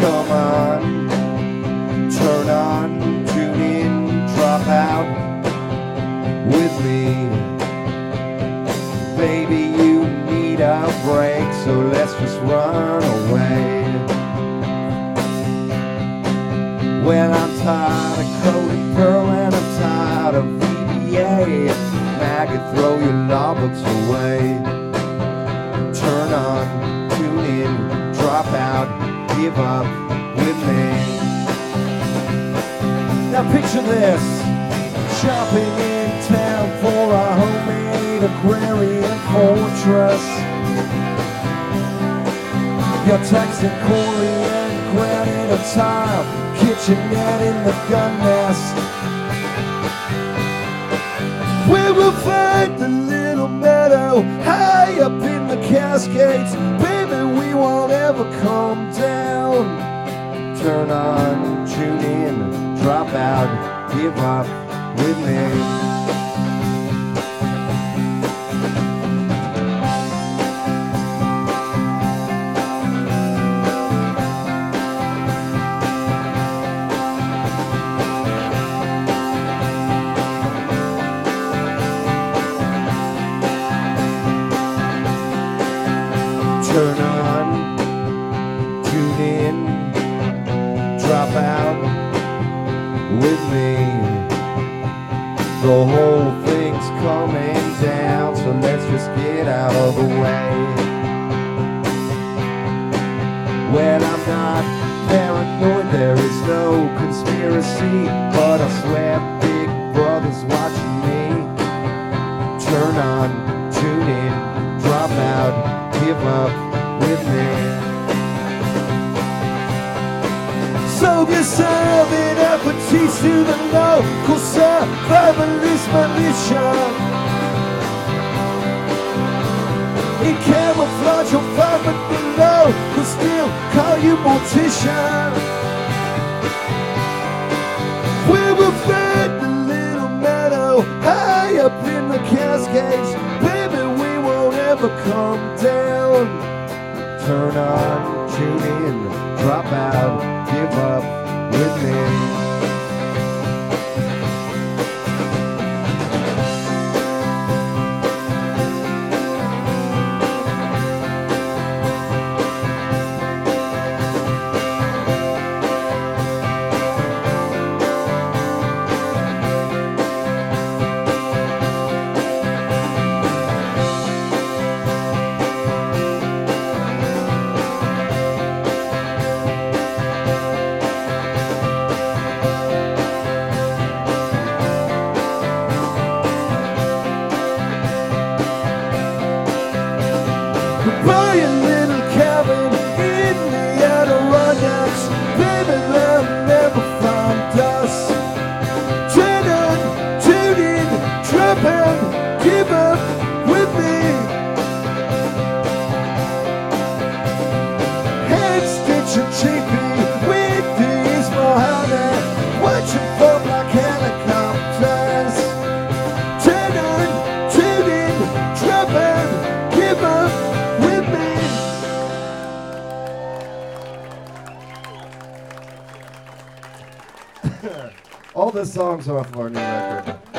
Come on, turn on, tune in, drop out with me. Baby, you need a break, so let's just run away. Well, I'm tired of coded pearl and I'm tired of VBA. Maggot, throw your law books away. Turn on, tune in, drop out, give up with me. Now picture this, shopping in town for a homemade agrarian fortress. You're texting Corey and granted a tile, kitchenette in the gun nest. We will find the little meadow high up in the Cascades. Baby, we won't ever come down. Turn on, tune in, drop out, give up with me. Turn on, tune in, drop out with me. The whole thing's coming down, so let's just get out of the way. Well, I'm not paranoid, there is no conspiracy, but I swear Big Brother's watching me. Turn on, tune in, drop out, give up with me. So you're serving appetites to the local survivalist militia. In camouflage you'll find but below, who'll still call you mortician. We will find the little meadow high up in the Cascades. Baby, we won't ever come down. Turn on, tune in, drop out, give up with me. Buy a little cabin in the Adirondacks. Baby, they'll never find us. Turn on, tune in, drop out, give up with me. Head stitch and cheapy with these Mohammed, watching for black helicopters. Turn on, tune in, drop out, give up. All the songs are off of our new record.